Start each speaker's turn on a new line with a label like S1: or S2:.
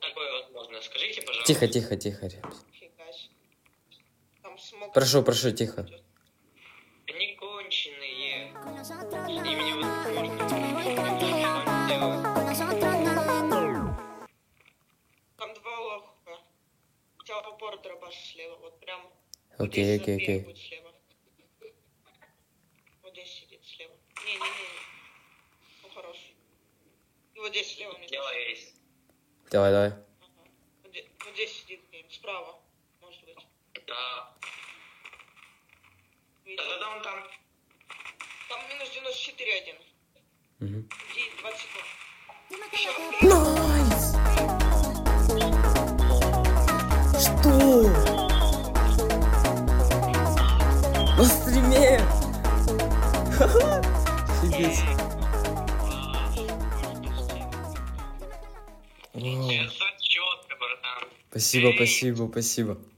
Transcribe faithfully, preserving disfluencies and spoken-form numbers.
S1: такое возможно? Скажите, пожалуйста.
S2: Тихо, тихо, тихо, ребят.
S3: Фига себе. Там смог...
S2: Прошу, прошу, тихо.
S1: Они конченые. С ними невозможно делать.
S3: Там два лоха. Телепорт дробаш слева, вот прям.
S2: Окей,
S3: здесь
S2: окей,
S3: за
S2: окей.
S3: дверью будет слева. Вот здесь сидит слева. Не-не-не. Ну хорош. И вот здесь слева. мне
S1: Дело
S3: кажется.
S1: есть.
S2: Давай, давай.
S3: Ага. Вот, здесь, вот здесь сидит где-нибудь справа. Может быть.
S1: Да.
S3: Видел?
S1: Да-да-да, он там.
S3: Там минус девяносто четыре один.
S2: Угу.
S3: Иди, двадцать секунд.
S2: Найс! Что? На стриме! Ха-ха! Офигеть. Вау.
S1: Это четко, братан.
S2: Спасибо, спасибо, спасибо.